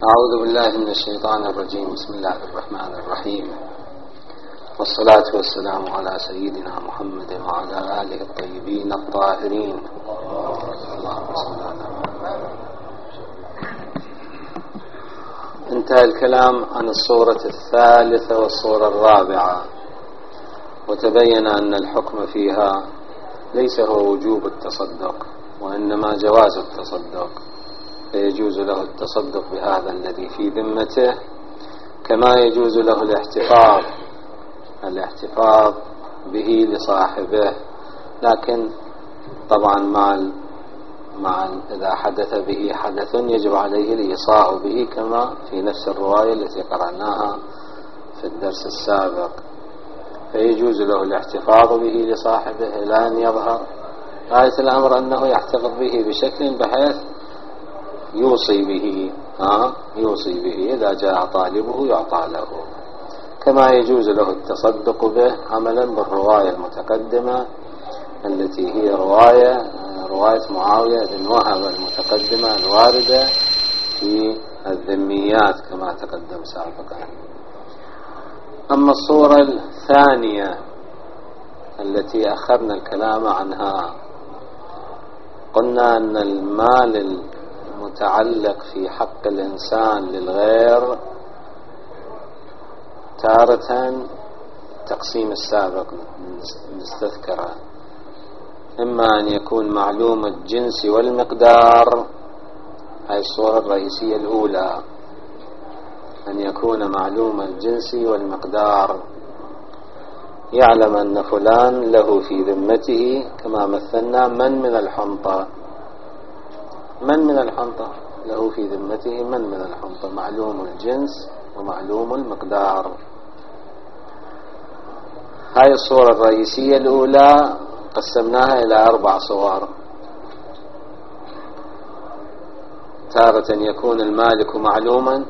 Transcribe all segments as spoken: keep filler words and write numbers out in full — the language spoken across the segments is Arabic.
أعوذ بالله من الشيطان الرجيم. بسم الله الرحمن الرحيم، والصلاة والسلام على سيدنا محمد وعلى آله الطيبين الطاهرين. اللهم صل على محمد. انتهى الكلام عن الصورة الثالثة والصورة الرابعة، وتبين أن الحكم فيها ليس هو وجوب التصدق وإنما جواز التصدق، فيجوز له التصدق بهذا الذي في ذمته، كما يجوز له الاحتفاظ الاحتفاظ به لصاحبه، لكن طبعا مع مع إذا حدث به حدث يجب عليه الإيصاء به، كما في نفس الرواية التي قرأناها في الدرس السابق. فيجوز له الاحتفاظ به لصاحبه إلى أن يظهر غاية الأمر أنه يحتفظ به بشكل بحيث يوصي به ها يوصي به إذا جاء طالبه يعطى له، كما يجوز له التصدق به عملا بالرواية المتقدمة التي هي رواية رواية معاوية بن وهب المتقدمة الواردة في الذميات كما تقدم سابقا. أما الصورة الثانية التي أخذنا الكلام عنها، قلنا أن المال المتعلق في حق الإنسان للغير تارة تقسيم السابق نستذكره، إما أن يكون معلوم الجنس والمقدار، هذه الصورة الرئيسية الأولى، أن يكون معلوم الجنس والمقدار، يعلم أن فلان له في ذمته كما مثلنا من من الحنطة من من الحنطة له في ذمته من من الحنطة معلوم الجنس ومعلوم المقدار. هاي الصورة الرئيسية الأولى قسمناها إلى أربع صور، تارة يكون المالك معلوما،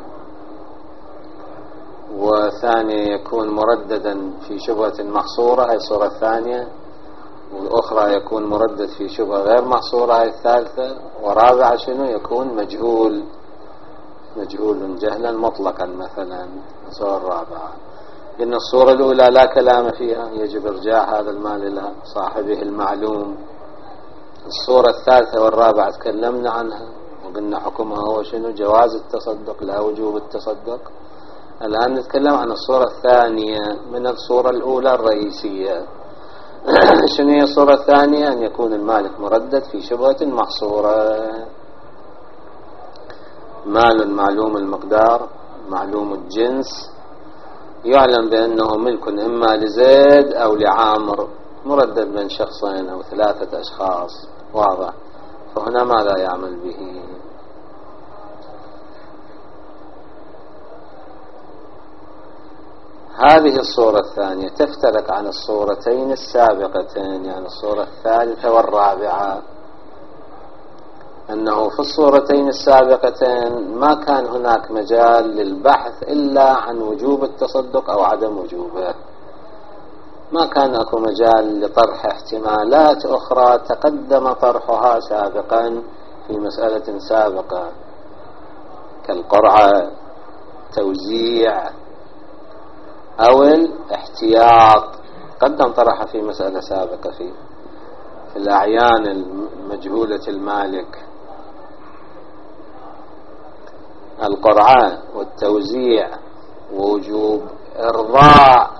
وثانية يكون مرددا في شبهة محصورة، هاي الصورة الثانية، والأخرى يكون مردد في شبهة غير محصورة، هاي الثالثة، ورابعة شنو يكون مجهول مجهول جهلا مطلقا مثلا، الصورة الرابعة. إن الصورة الأولى لا كلام فيها، يجب إرجاع هذا المال إلى صاحبه المعلوم. الصورة الثالثة والرابعة تكلمنا عنها وقلنا حكمها هو شنو؟ جواز التصدق لا وجوب التصدق. الآن نتكلم عن الصورة الثانية من الصورة الأولى الرئيسية. شنو هي الصورة الثانية؟ أن يكون المالك مردد في شبهة محصورة، مال معلوم المقدار معلوم الجنس، يعلم بأنه ملك إما لزيد أو لعامر، مردد بين شخصين أو ثلاثة أشخاص، واضح. فهنا ماذا يعمل به؟ هذه الصورة الثانية تفترق عن الصورتين السابقتين، يعني الصورة الثالثة والرابعة، أنه في الصورتين السابقتين ما كان هناك مجال للبحث إلا عن وجوب التصدق أو عدم وجوبه، ما كان أكو مجال لطرح احتمالات أخرى تقدم طرحها سابقا في مسألة سابقة، كالقرعة، توزيع، أو الاحتياط، قدم طرحها في مسألة سابقة في في الأعيان المجهولة المالك. القرعة والتوزيع ووجوب إرضاء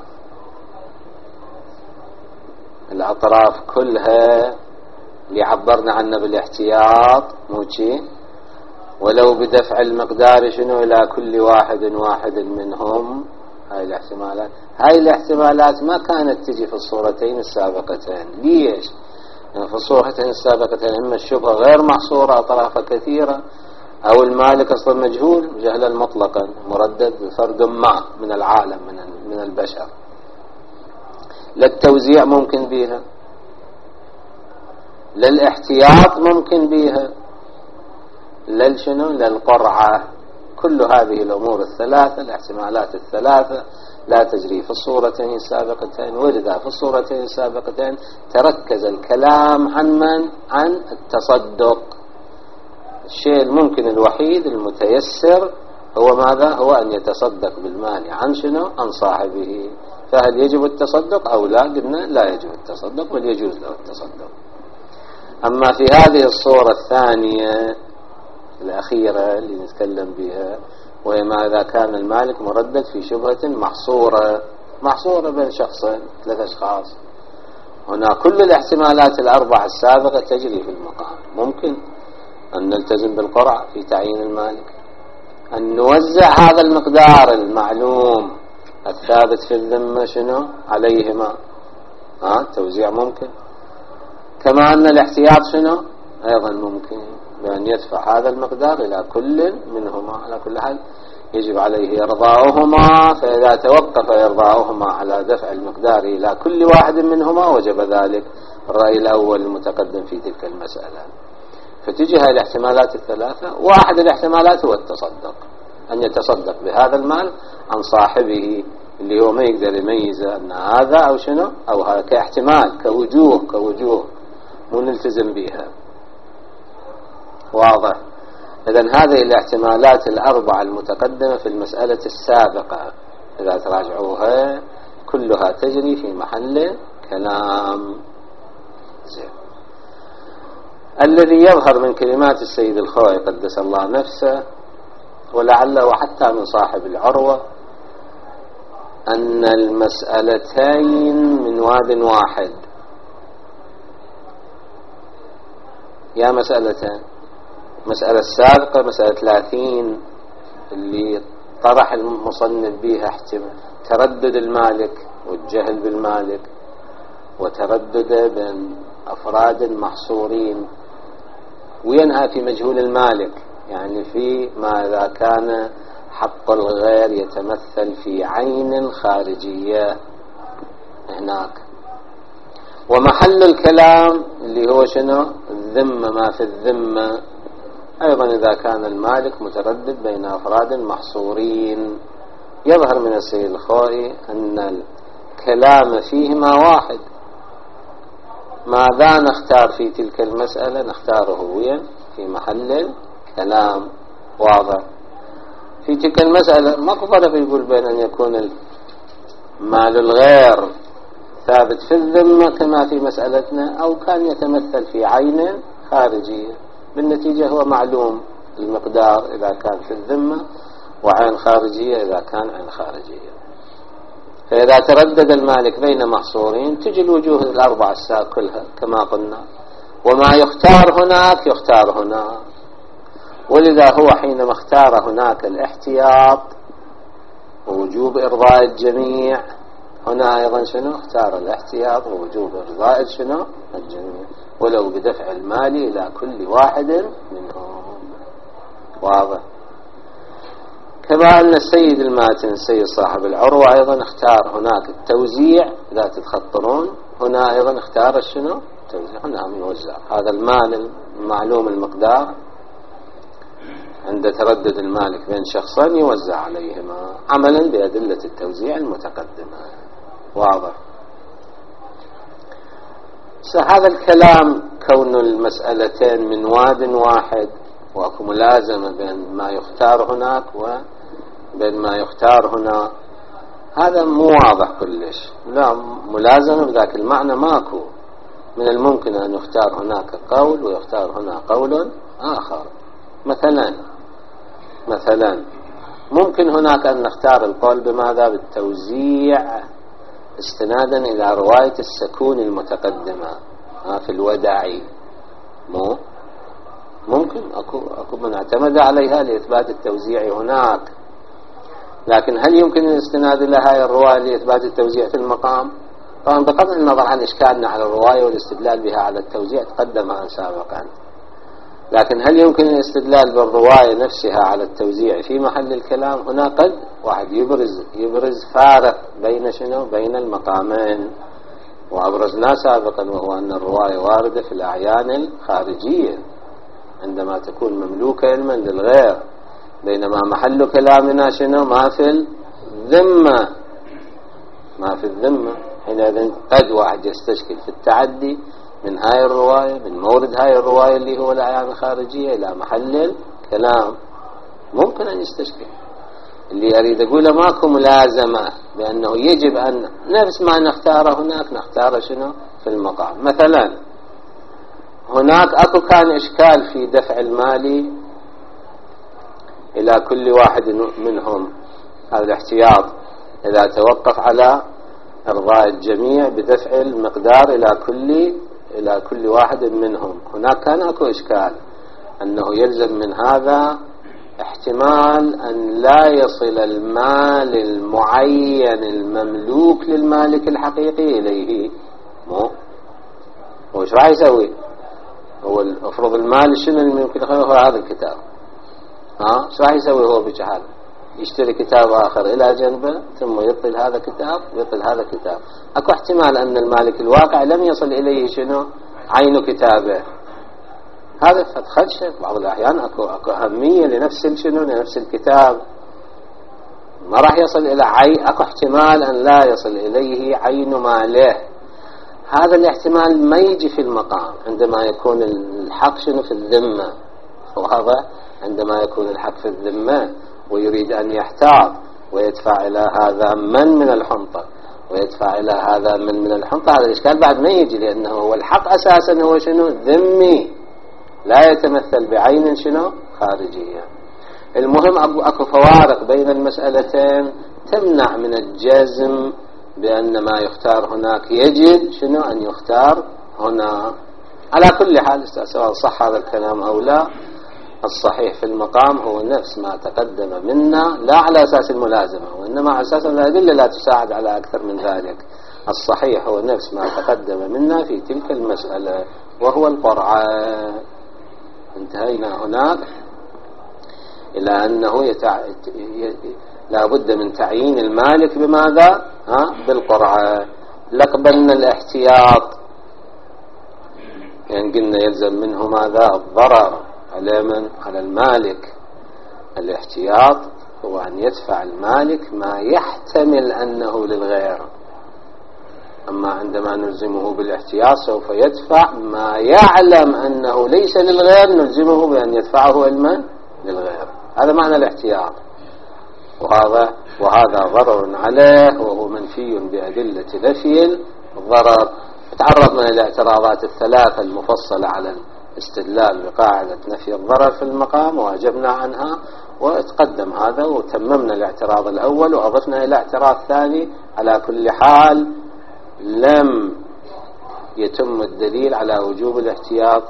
الأطراف كلها اللي عبرنا عنه بالاحتياط، موشي، ولو بدفع المقدار شنو إلى كل واحد واحد منهم. هاي الاحتمالات هاي الاحتمالات ما كانت تجي في الصورتين السابقتين. ليش؟ يعني في الصورتين السابقتين إما الشبهة غير محصورة أطرافها كثيرة، أو المالك أصلا مجهول جهلا مطلقا مردد بفرد ما من العالم من من البشر. للتوزيع ممكن بيها، للاحتياط ممكن بيها، للشنو للقرعة. كل هذه الأمور الثلاثة الاحتمالات الثلاثة لا تجري في الصورتين السابقتين، ولذا في الصورتين السابقتين تركز الكلام عن من؟ عن التصدق، الشيء الممكن الوحيد المتيسر في هو ماذا؟ هو أن يتصدق بالمال عن شنو؟ عن صاحبه. فهل يجب التصدق أو لا؟ قلنا لا يجب التصدق، بل يجوز له التصدق. أما في هذه الصورة الثانية الأخيرة اللي نتكلم بها، وهي ما إذا كان المالك مردد في شبهة محصورة محصورة بين شخصين ثلاث أشخاص، هنا كل الاحتمالات الأربعة السابقة تجري في المقام. ممكن أن نلتزم بالقرعة في تعيين المالك، أن نوزع هذا المقدار المعلوم الثابت في الذمة شنو عليهما، ها توزيع ممكن. كما أن الاحتياط شنو أيضا ممكن، بأن يدفع هذا المقدار إلى كل منهما. على كل حال يجب عليه إرضاؤهما، فإذا توقف إرضاؤهما على دفع المقدار إلى كل واحد منهما وجب ذلك. الرأي الأول المتقدم في تلك المسألة. فتجي هذه الاحتمالات الثلاثة، واحد الاحتمالات هو التصدق، أن يتصدق بهذا المال عن صاحبه اللي هو ما يقدر يميزه أن هذا أو شنو أو هذا، كاحتمال كوجوه كوجوه مو نلتزم بها. واضح؟ إذن هذه الاحتمالات الأربعة المتقدمة في المسألة السابقة إذا تراجعوها كلها تجري في محل كلام. زين. الذي يظهر من كلمات السيد الخوئي قدس الله نفسه، ولعله حتى من صاحب العروة، أن المسألتين من واد واحد. يا مسألتين، مسألة السابقة مسألة ثلاثين اللي طرح المصنف بها احتمال تردد المالك والجهل بالمالك، وتردد بين أفراد محصورين، وينهى في مجهول المالك، يعني في ما إذا كان حق الغير يتمثل في عين خارجية هناك. ومحل الكلام اللي هو شنو الذمة، ما في الذمة أيضا إذا كان المالك متردد بين أفراد محصورين. يظهر من السيد الخوئي أن الكلام فيهما واحد. ماذا نختار في تلك المسألة؟ نختاره وين في محل الكلام. واضح؟ في تلك المسألة ما فرق يقول بين أن يكون المال الغير ثابت في الذمة كما في مسألتنا، أو كان يتمثل في عين خارجية. بالنتيجة هو معلوم المقدار إذا كان في الذمة، وعين خارجية إذا كان عين خارجية. فإذا تردد المالك بين محصورين تجي الوجوه الأربعة السابقة كلها كما قلنا، وما يختار هناك يختار هناك. ولذا هو حينما اختار هناك الاحتياط ووجوب إرضاء الجميع، هنا أيضا شنو اختار الاحتياط ووجوب إرضاء شنو الجميع، ولو بدفع المال إلى كل واحد منهم. واضح؟ كما أن السيد الماتن السيد صاحب العروة أيضا اختار هناك التوزيع. إذا تتخطرون هنا أيضا اختار شنو التوزيع، هنا يوزع هذا المال المعلوم المقدار عند تردد المالك بين شخصين يوزع عليهما عملا بأدلة التوزيع المتقدمة. واضح؟ هذا الكلام كون المسألتين من واد واحد وأكو ملازمة بين ما يختار هناك وبين ما يختار هنا، هذا مو واضح كلش. لا ملازمة بذاك المعنى ماكو. من الممكن أن يختار هناك قول ويختار هنا قول آخر. مثلا مثلا ممكن هناك أن نختار القول بماذا؟ بالتوزيع استنادا إلى رواية السكون المتقدمة في الوداعي. مو ممكن أكو, أكو من اعتمد عليها لإثبات التوزيع هناك، لكن هل يمكن الاستناد إلى هذه الرواية لإثبات التوزيع في المقام؟ طبعا بقطع النظر عن إشكالنا على الرواية والاستدلال بها على التوزيع تقدم عن سابقا، لكن هل يمكن الاستدلال بالرواية نفسها على التوزيع في محل الكلام؟ هنا قد واحد يبرز يبرز فارق بين شنو بين المقامين، وأبرزنا سابقا وهو أن الرواية واردة في الأعيان الخارجية عندما تكون مملوكة علما للغير، بينما محل كلامنا شنو ما في الذمة ما في الذمة. حينئذ قد واحد يستشكل في التعدي من هاي الرواية من مورد هاي الرواية اللي هو الأعيان الخارجية إلى محل الكلام، ممكن أن يستشكل اللي أريد أقوله ماكو ملازمة بأنه يجب أن نفس ما نختاره هناك نختاره شنو في المقام. مثلا هناك أكو كان إشكال في دفع المال إلى كل واحد منهم، هذا الاحتياط إذا توقف على إرضاء الجميع بدفع المقدار إلى كل إلى كل واحد منهم. هناك كان أكو إشكال أنه يلزم من هذا احتمال أن لا يصل المال المعين المملوك للمالك الحقيقي إليه. مو هو ايش راح يسوي؟ هو افرض المال شنو اللي ممكن يخليه؟ هو هذا الكتاب، ها ايش راح يسوي هو بجهاله؟ يشتري كتاب آخر إلى جنبه ثم يبطل هذا كتاب يبطل هذا كتاب. أكو احتمال أن المالك الواقع لم يصل إليه شنو عين كتابه. هذا خدشه بعض الأحيان أكو, أكو أهمية لنفس شنو لنفس الكتاب، ما راح يصل إلى عين. أكو احتمال أن لا يصل إليه عين ماله. هذا الاحتمال ما يجي في المقام عندما يكون الحق شنو في الذمة. وهذا عندما يكون الحق في الذمة ويريد أن يحتاط ويدفع إلى هذا من من الحنطة ويدفع إلى هذا من من الحنطة، هذا الإشكال بعد ما يجي، لأنه هو الحق أساسا هو شنو ذمي لا يتمثل بعين شنو خارجية. المهم أكو فوارق بين المسألتين تمنع من الجزم بأن ما يختار هناك يجب شنو أن يختار هنا. على كل حال سواء صح هذا الكلام أو لا، الصحيح في المقام هو نفس ما تقدم منا، لا على أساس الملازمة وإنما على أساس الأدلة لا تساعد على أكثر من ذلك. الصحيح هو نفس ما تقدم منا في تلك المسألة وهو القرعة. انتهينا هناك إلى أنه يتع... لا بد من تعيين المالك بماذا؟ ها؟ بالقرعة. لقبلنا الاحتياط، يعني قلنا يلزم منه ماذا؟ الضرر على من؟ على المالك. الاحتياط هو أن يدفع المالك ما يحتمل أنه للغير، أما عندما نلزمه بالاحتياط سوف يدفع ما يعلم أنه ليس للغير، نلزمه بأن يدفعه المن للغير. هذا معنى الاحتياط. وهذا وهذا ضرر عليه وهو منفي بأدلة نفي الضرر. تعرضنا إلى الاعتراضات الثلاثة المفصلة على الاستدلال بقاعدة نفي الضرر في المقام وأجبنا عنها، وتقدم هذا وتممنا الاعتراض الأول وأضفنا إلى اعتراض ثاني. على كل حال لم يتم الدليل على وجوب الاحتياط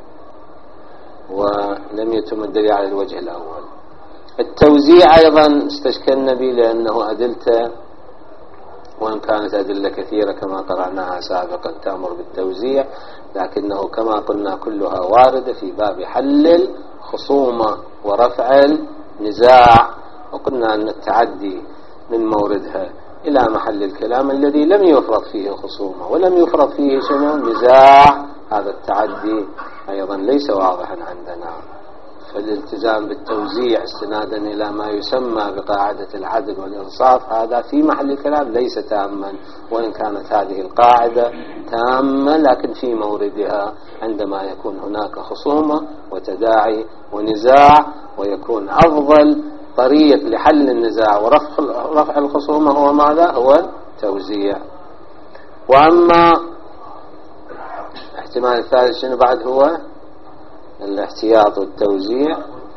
ولم يتم الدليل على الوجه الأول. التوزيع أيضا استشكلنا به لأنه أدلته وإن كانت أدلة كثيرة كما قرأناها سابقا تأمر بالتوزيع، لكنه كما قلنا كلها واردة في باب حل الخصومة ورفع النزاع. وقلنا أن التعدي من موردها إلى محل الكلام الذي لم يفرض فيه خصومة ولم يفرض فيه شنو نزاع، هذا التعدي أيضا ليس واضحا عندنا. فالالتزام بالتوزيع استنادا إلى ما يسمى بقاعدة العدل والإنصاف هذا في محل الكلام ليس تاما، وإن كانت هذه القاعدة تامة لكن في موردها عندما يكون هناك خصومة وتداعي ونزاع، ويكون أفضل طريق لحل النزاع ورفع الخصومة هو ماذا؟ هو التوزيع. وأما احتمال الثالث شنو بعد؟ هو الاحتياط والتوزيع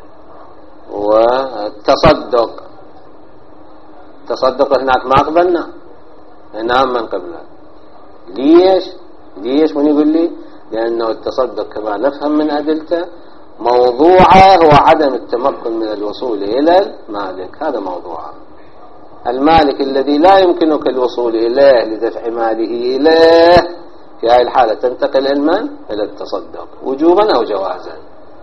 والتصدق. التصدق هناك ما قبلنا، نعم من قبله. ليش؟ ليش من يقول لي؟ لأنه التصدق كما نفهم من أدلته موضوعه هو عدم التمكن من الوصول إلى المالك. هذا موضوعه. المالك الذي لا يمكنك الوصول إليه لدفع ماله إليه في هذه الحالة تنتقل المال إلى التصدق وجوبا أو جوازا.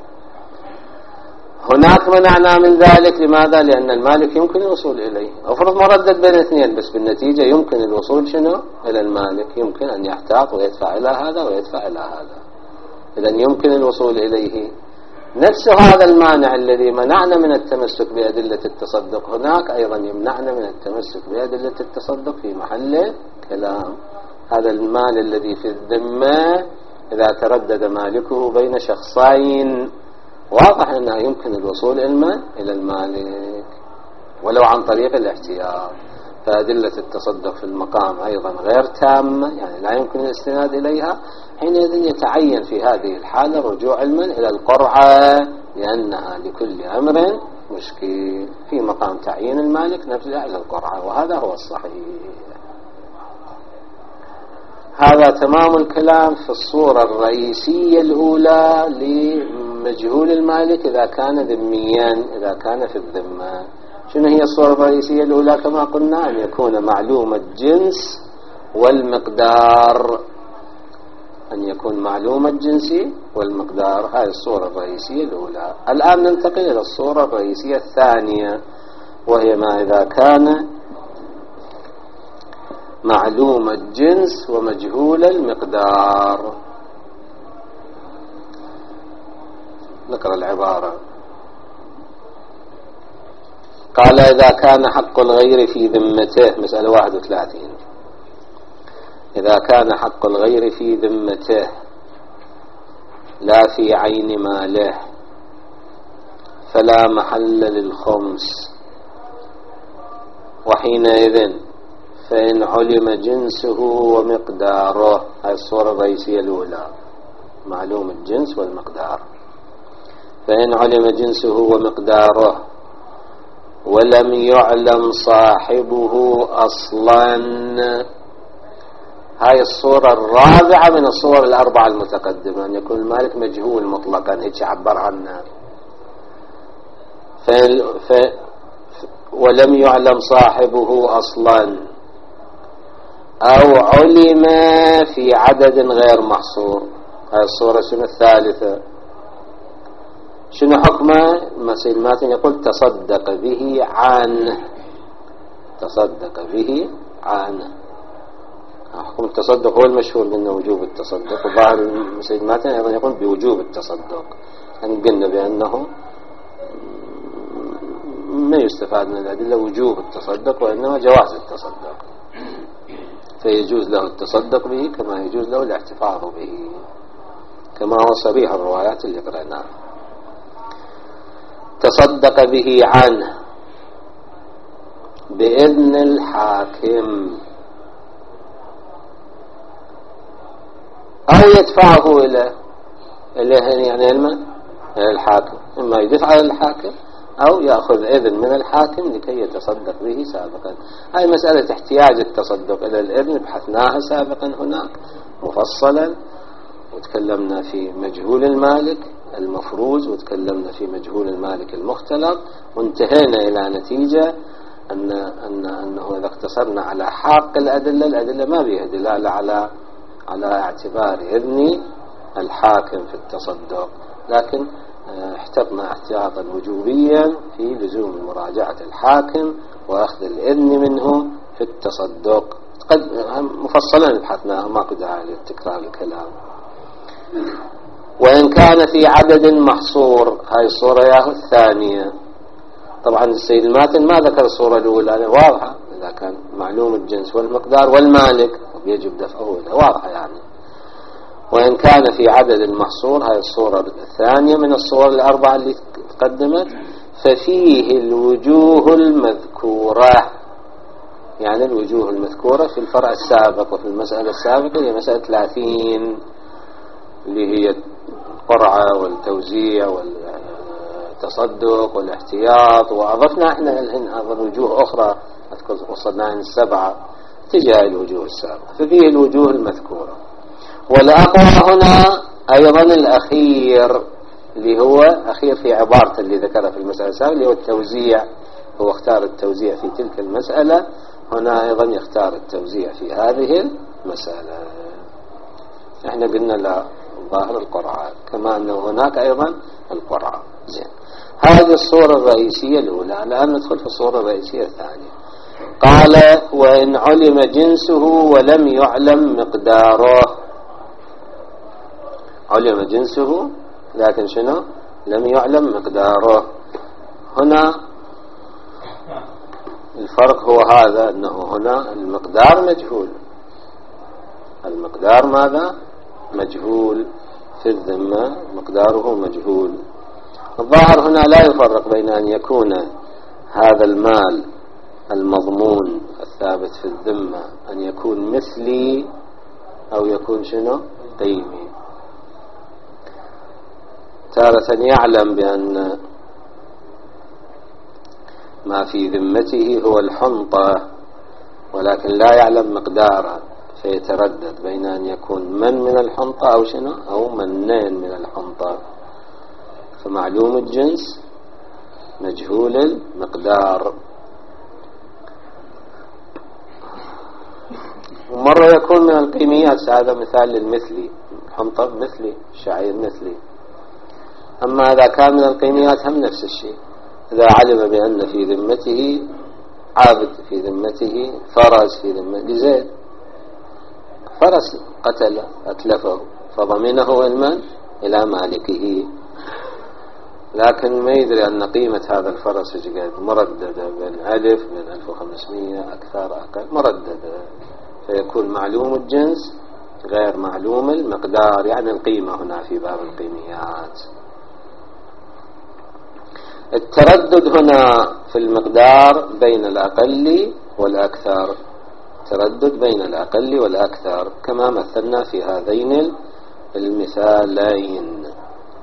هناك منعنا من ذلك. لماذا؟ لأن المالك يمكن الوصول إليه. أفرض مردد بين اثنين بس بالنتيجة يمكن الوصول شنو إلى المالك، يمكن أن يحتاط ويدفع إلى هذا ويدفع إلى هذا، إذن يمكن الوصول إليه. نفس هذا المانع الذي منعنا من التمسك بأدلة التصدق هناك أيضا يمنعنا من التمسك بأدلة التصدق في محل كلام. هذا المال الذي في الذمة إذا تردد مالكه بين شخصين واضح أنه يمكن الوصول إلى المالك، ولو عن طريق الاحتياط. فأدلة التصدق في المقام أيضا غير تامة، يعني لا يمكن الاستناد إليها. حينئذ يتعين في هذه الحالة رجوع المنع إلى القرعة، لأنها لكل أمر مشكل. في مقام تعيين المالك نرجع إلى القرعة، وهذا هو الصحيح. هذا تمام الكلام في الصورة الرئيسية الأولى لمجهول المالك إذا كان ذميا، إذا كان في الذمة. شنو هي الصورة الرئيسية الأولى؟ كما قلنا أن يكون معلوم الجنس والمقدار، أن يكون معلوم الجنس والمقدار. هذه الصورة الرئيسية الأولى. الآن ننتقل إلى الصورة الرئيسية الثانية، وهي ما إذا كان معلوم الجنس ومجهول المقدار. نقرأ العبارة. قال إذا كان حق الغير في ذمته، مسألة واحد وثلاثين، إذا كان حق الغير في ذمته لا في عين ماله فلا محل للخمس، وحينئذ فإن علم جنسه ومقداره. هذه الصورة الرئيسية الأولى، معلوم الجنس والمقدار. فإن علم جنسه ومقداره ولم يعلم صاحبه أصلا. هاي الصورة الرابعة من الصور الأربعة المتقدمة، أن يكون المالك مجهول مطلقا، هيك عبر عنه. ف... ف... ولم يعلم صاحبه أصلا، أو علم في عدد غير محصور. هاي الصورة شنو الثالثة؟ شنو حكمه؟ مسيل ماتن يقول تصدق به عنه، تصدق به عنه. حكم التصدق هو المشهور منه وجوب التصدق، وظاهر مسيل ماتن أيضا يقول بوجوب التصدق. أن قلنا بأنه ما يستفاد من الأدلة وجوب التصدق، وإنما جواز التصدق، فيجوز له التصدق به كما يجوز له الاحتفاظ به، كما هو صريح الروايات اللي قرأناها. تصدق به عنه بإذن الحاكم، أو يدفعه إلى إليه، يعني علما الحاكم، إما يدفع إلى الحاكم أو يأخذ إذن من الحاكم لكي يتصدق به سابقا. هاي مسألة احتياج التصدق إلى الإذن بحثناها سابقا هناك مفصلا، وتكلمنا في مجهول المالك المفروز، وتكلمنا في مجهول المالك المختلط، وانتهينا إلى نتيجة أن أن أنه إذا اقتصرنا على حق الأدلة، الأدلة ما بيها دلالة على على اعتبار إذن الحاكم في التصدق، لكن احتطنا احتياطا وجوبيا في لزوم مراجعة الحاكم وأخذ الإذن منه في التصدق. قد مفصلا بحثناه، ما قد على تكرار الكلام. وإن كان في عدد محصور، هاي الصورة ياهو الثانية. طبعا السيد الماتن ما ذكر الصورة الأولى، واضحة، إذا كان معلوم الجنس والمقدار والمالك يجب دفعه، واضحة يعني. وإن كان في عدد محصور، هاي الصورة الثانية من الصور الأربعة اللي تقدمت، ففيه الوجوه المذكورة، يعني الوجوه المذكورة في الفرع السابق وفي المسألة السابقة هي مسألة ثلاثين، اللي هي القرعة والتوزيع والتصدق والاحتياط، وأضفنا احنا الحين أيضا وجوه أخرى وصلنا عن السبعة تجاه الوجوه السابقة، ففيه الوجوه المذكورة. والأقوى هنا أيضا الأخير، اللي هو أخير في عبارة اللي ذكرها في المسألة السابقة، اللي هو التوزيع. هو اختار التوزيع في تلك المسألة، هنا أيضا يختار التوزيع في هذه المسألة. احنا قلنا لا، ظاهر القرعة، كما أنه هناك أيضا القرعة. زين، هذه الصورة الرئيسية الأولى. الآن ندخل في الصورة الرئيسية الثانية. قال وإن علم جنسه ولم يعلم مقداره. علم جنسه لكن شنو؟ لم يعلم مقداره. هنا الفرق هو هذا، أنه هنا المقدار مجهول. المقدار ماذا؟ مجهول. في الذمة مقداره مجهول. الظاهر هنا لا يفرق بين أن يكون هذا المال المضمون الثابت في الذمة أن يكون مثلي أو يكون شنو قيمي. تارة يعلم بأن ما في ذمته هو الحنطة ولكن لا يعلم مقداره، فيتردد بين أن يكون من من الحنطة أو شنو أو منين من الحنطة. فمعلوم الجنس مجهول المقدار. ومرة يكون من القيميات، هذا مثال للمثلي، حنطة مثلي، شعير مثلي. أما إذا كان من القيميات هم نفس الشيء، إذا علم بأن في ذمته عبد، في ذمته فرس، في ذمته زيد فرس قتل أتلفه فضمنه المال إلى مالكه، لكن ما يدري أن قيمة هذا الفرس مرددة بين ألف من ألف وخمسمائة أكثر أقل مرددة، فيكون معلوم الجنس غير معلوم المقدار، يعني القيمة هنا في باب القيميات. التردد هنا في المقدار بين الأقل والأكثر، تردد بين الأقل والأكثر كما مثلنا في هذين المثالين.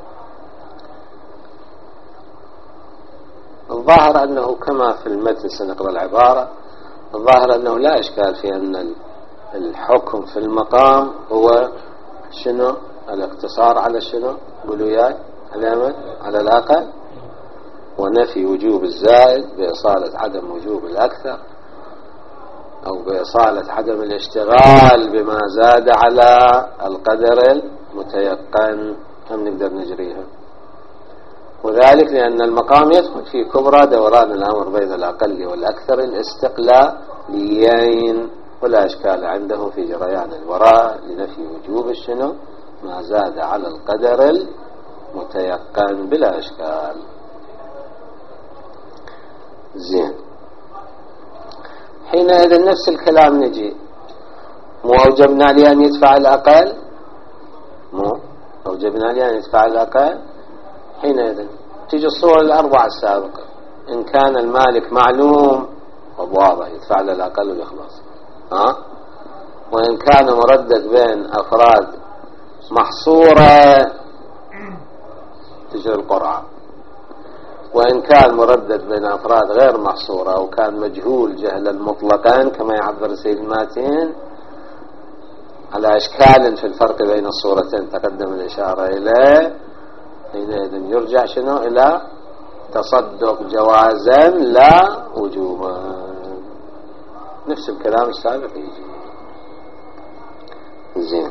الظاهر أنه كما في المتن سنقرأ العبارة، الظاهر أنه لا إشكال في أن الحكم في المقام هو شنو الاقتصار على شنو بلويات على على الأقل، ونفي وجوب الزائد بإصالة عدم وجوب الأكثر، أو بإصالة عدم الاشتغال بما زاد على القدر المتيقن. هم نقدر نجريها، وذلك لأن المقام يدخل في كبرى دوران الأمر بين الأقل والأكثر الاستقلاليين، ولا إشكال عنده في جريان الوراء لنفي وجوب الشنو ما زاد على القدر المتيقن بلا إشكال. زين، حينئذ نفس الكلام نجي، مو أوجبنا لي أن يدفع الأقل، مو أوجبنا لي أن يدفع الأقل. حينئذ تيجي الصورة الأربعة السابقة، إن كان المالك معلوم وواضح يدفع له الأقل ويخلص، ها؟ وإن كان مردد بين أفراد محصورة تجري القرعة، وإن كان مردد بين أفراد غير محصورة أو كان مجهول جهلا مطلقا كما يعبر سيد الماتين على أشكال في الفرق بين الصورتين تقدم الإشارة إليه، حينئذ يرجع شنو إلى تصدق جوازا لا وجوبا. نفس الكلام السابق يجي. زين،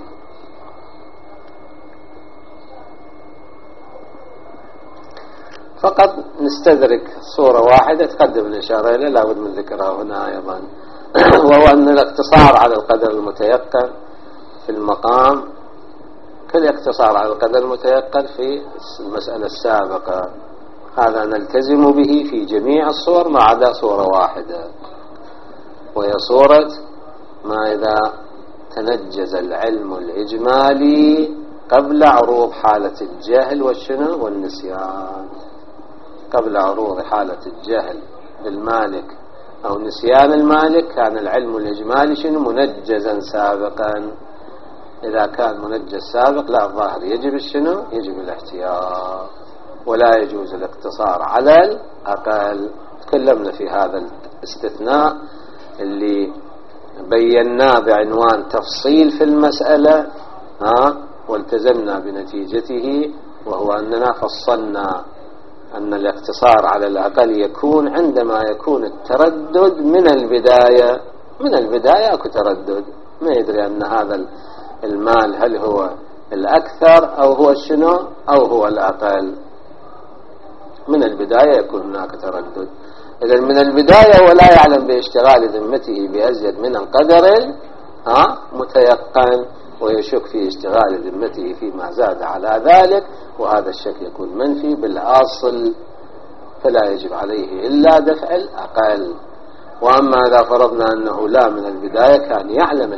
فقط نستدرك صورة واحدة تقدم الإشارة إليه لابد من ذكرها هنا أيضا، وهو أن الاقتصار على القدر المتيقن في المقام كالاقتصار على القدر المتيقن في المسألة السابقة، هذا نلتزم به في جميع الصور ما عدا صورة واحدة، وهي صورة ما إذا تنجز العلم الإجمالي قبل عروض حالة الجهل والشنو والنسيان. قبل عروض حالة الجهل بالمالك أو نسيان المالك كان العلم الإجمالي شنو منجزا سابقا. إذا كان منجز سابق لا، الظاهر يجب الشنو يجب الاحتياط، ولا يجوز الاقتصار على الأقل. تكلمنا في هذا الاستثناء اللي بيناه بعنوان تفصيل في المسألة، ها، والتزمنا بنتيجته، وهو أننا فصلنا أن الاقتصار على الأقل يكون عندما يكون التردد من البداية. من البداية أكو تردد، ما يدري أن هذا المال هل هو الأكثر أو هو الشنو أو هو الأقل. من البداية يكون هناك تردد. إذا من البداية ولا يعلم باشتغال ذمته بأزيد من القدر ها متيقن، ويشك في اشتغال ذمته فيما زاد على ذلك، وهذا الشك يكون منفي بالأصل، فلا يجب عليه إلا دفع الأقل. وأما إذا فرضنا أنه لا من البداية كان يعلم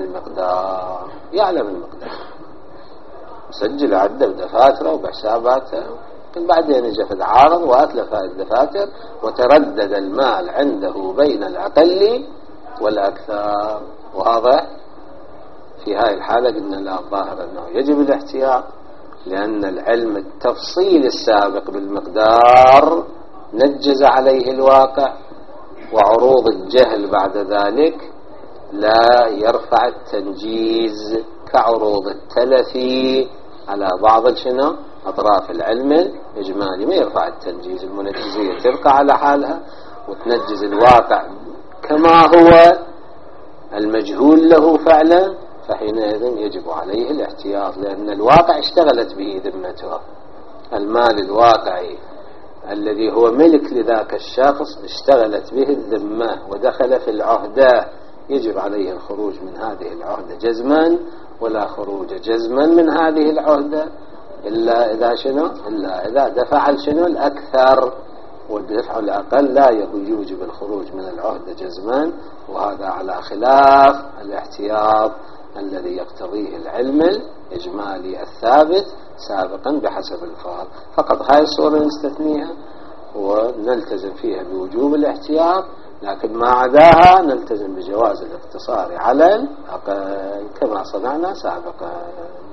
المقدار، يعلم المقدار مسجل عدة بدفاتره وبحساباته بعدين اجى في العارض وأتلف الدفاتر وتردد المال عنده بين الأقل والأكثر. وهذا في هذه الحالة قلنا لا، الظاهر أنه يجب الاحتياط، لأن العلم التفصيل السابق بالمقدار نجز عليه الواقع، وعروض الجهل بعد ذلك لا يرفع التنجيز كعروض التلف على بعض شنو أطراف العلم الإجمالي، ما يرفع التنجيز. المنجزية تبقى على حالها وتنجز الواقع كما هو المجهول له فعلا، فحينئذ يجب عليه الاحتياط، لأن الواقع اشتغلت به ذمته. المال الواقعي الذي هو ملك لذاك الشخص اشتغلت به الذمة ودخل في العهدة، يجب عليه الخروج من هذه العهدة جزما، ولا خروج جزما من هذه العهدة إلا إذا شنو إلا إذا دفع شنو الأكثر، والدفع الأقل لا يوجب الخروج من العهدة جزما، وهذا على خلاف الاحتياط الذي يقتضيه العلم الإجمالي الثابت سابقا بحسب الفعل. فقط هاي الصورة نستثنيها ونلتزم فيها بوجوب الاحتياط، لكن ما عداها نلتزم بجواز الاقتصار على الأقل كما صنعنا سابقا.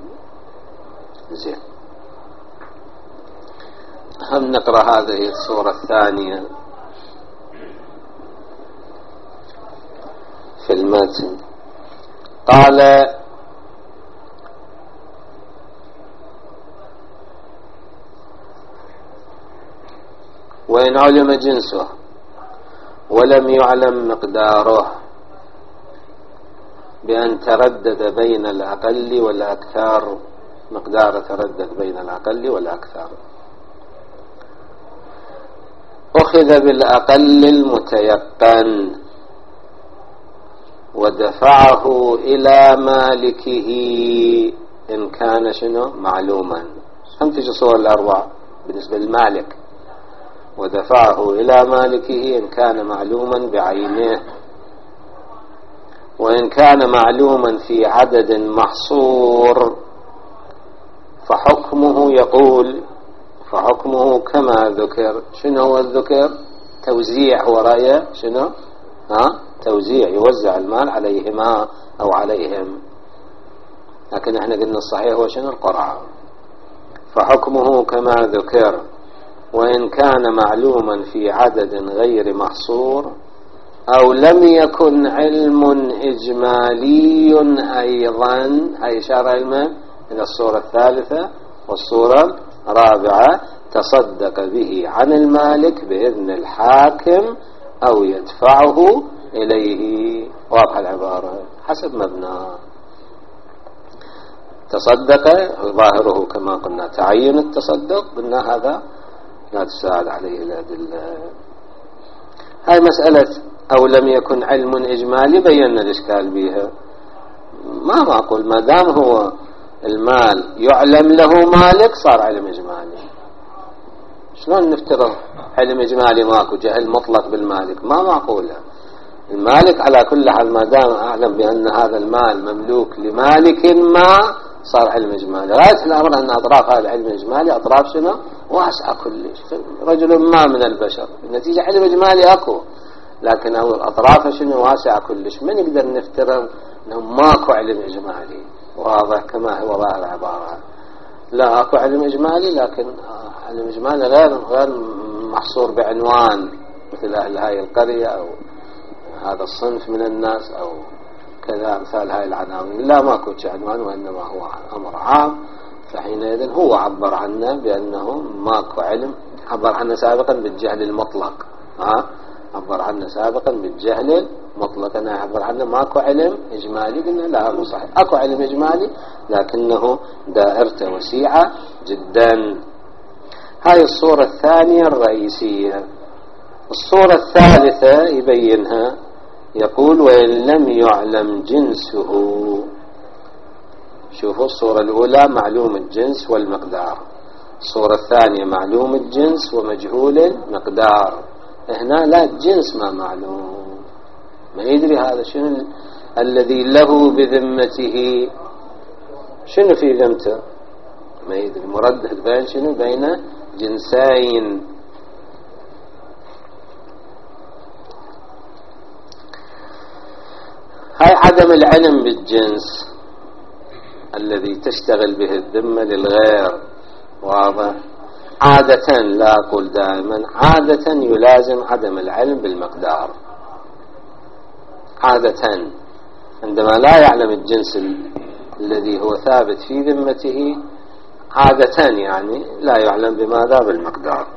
زين، هم نقرأ هذه الصورة الثانية في المتن. قال: وإن علم جنسه ولم يعلم مقداره بأن تردد بين الأقل والأكثر، مقدار تردد بين الأقل والأكثر، أخذ بالأقل المتيقن ودفعه إلى مالكه إن كان شنو معلوما. هم تجي صور الأربعة بالنسبة للمالك، ودفعه إلى مالكه إن كان معلوما بعينه، وإن كان معلوما في عدد محصور فحكمه يقول فحكمه كما ذكر. شنو هو الذكر؟ توزيع ورأيه شنو ها توزيع، يوزع المال عليهما أو عليهم، لكن احنا قلنا الصحيح هو شنو القرعة. فحكمه كما ذكر، وإن كان معلوما في عدد غير محصور أو لم يكن علم إجمالي أيضا. هاي إشارة علما إلى الصورة الثالثة والصورة الرابعة: تصدق به عن المالك بإذن الحاكم أو يدفعه إليه. واضح العبارة حسب مبنى. تصدق ظاهره كما قلنا تعين التصدق، قلنا هذا لا تساعد عليه الأدلة. هاي مسألة أو لم يكن علم إجمالي بينا الإشكال بها. ما معقول ما دام هو المال يعلم له مالك صار علم إجمالي. شلون نفترض علم إجمالي ماكو جهل مطلق بالمالك؟ ما معقولة. المالك على كل حال ما دام أعلم بأن هذا المال مملوك لمالك ما صار علم إجمالي. غاية الأمر أن أطراف هذا العلم الإجمالي أطراف شنو واسعة كلش. رجل ما من البشر النتيجة علم إجمالي أكو، لكن أطراف شنو واسعة كلش. ما نقدر نفترض أنه ماكو علم إجمالي. واضح كما هو ظاهر العبارة. لا أكو علم إجمالي، لكن علم إجمالي غير غير محصور بعنوان مثل أهل هاي القرية أو هذا الصنف من الناس أو كذا أمثال هاي العناوين. لا ماكو عنوان، وإنما هو أمر عام. فحينئذ هو عبر عنه بأنه ماكو علم، عبر عنه سابقا بالجهل المطلق. ها عبر عنه سابقا بالجهل المطلق، أنا عبر عنه ماكو علم إجمالي. قلنا لا مو صحيح، أكو علم إجمالي لكنه دائرته وسيعة جدا. هاي الصورة الثانية الرئيسية. الصورة الثالثة يبينها، يقول: وإن لم يعلم جنسه. شوفوا الصورة الأولى معلوم الجنس والمقدار، الصورة الثانية معلوم الجنس ومجهول المقدار. هنا لا، الجنس ما معلوم، ما يدري هذا شنو الذي له بذمته، شنو في ذمته ما يدري. مردد بين شنو بين جنسين. هاي عدم العلم بالجنس الذي تشتغل به الذمة للغير، واضح؟ عادة، لا أقول دائما، عادة يلازم عدم العلم بالمقدار. عادة عندما لا يعلم الجنس الذي هو ثابت في ذمته، عادة يعني لا يعلم بماذا؟ بالمقدار.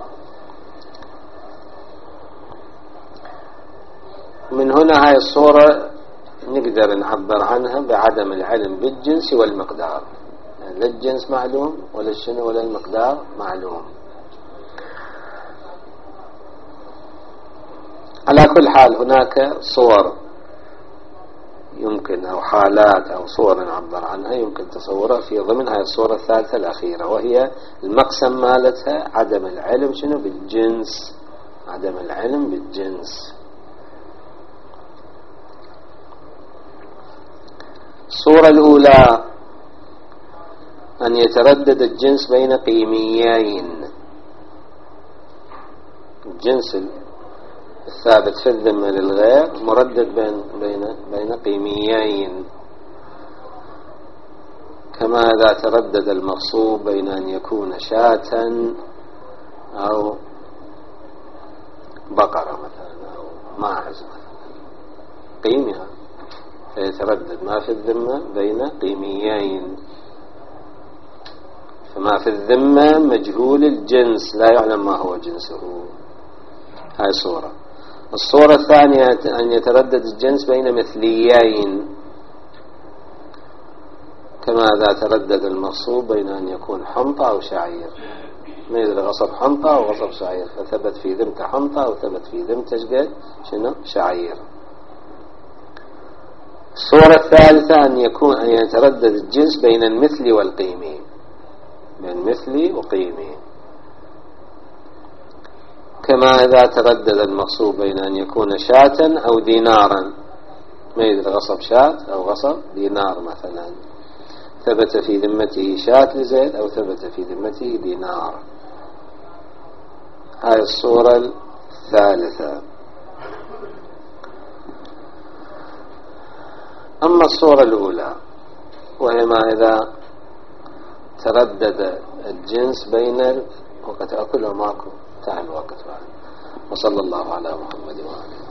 من هنا هاي الصورة نقدر نعبر عنها بعدم العلم بالجنس والمقدار، يعني لا الجنس معلوم ولا الشنو ولا المقدار معلوم. على كل حال هناك صور يمكن أو حالات أو صور نعبر عنها يمكن تصورها في ضمن هاي الصورة الثالثة الأخيرة، وهي المقسم مالتها عدم العلم شنو؟ بالجنس. عدم العلم بالجنس. الصورة الأولى أن يتردد الجنس بين قيميين. الجنس الثابت في الذمة للغير مردد بين بين بين قيميين، كما إذا تردد المغصوب بين أن يكون شاة أو بقرة مثلا أو ماعز مثلا، قيمها فيتردد ما في الذمة بين قيميين. فما في الذمة مجهول الجنس لا يعلم ما هو جنسه. هاي صورة. الصورة الثانية أن يتردد الجنس بين مثليين، كما إذا تردد المغصوب بين أن يكون حنطة أو شعير، ما يدري غصب حنطة أو غصب شعير، فثبت في ذمته حنطة أو ثبت في ذمته شقد شنو؟ شعير. الصورة الثالثة أن يكون أن يتردد الجنس بين المثل والقيمي، بين مثلي وقيمي، كما إذا تردد المغصوب بين أن يكون شاة أو دينارا، ما يدري غصب شاة أو غصب دينار مثلا، ثبت في ذمته شاة لزيد أو ثبت في ذمته دينار. هاي الصورة الثالثة. أما الصورة الأولى وهي ما إذا تردد الجنس بين وقت أكل وماكو، تعال الوقت بعد. وصلى الله على محمد وآله.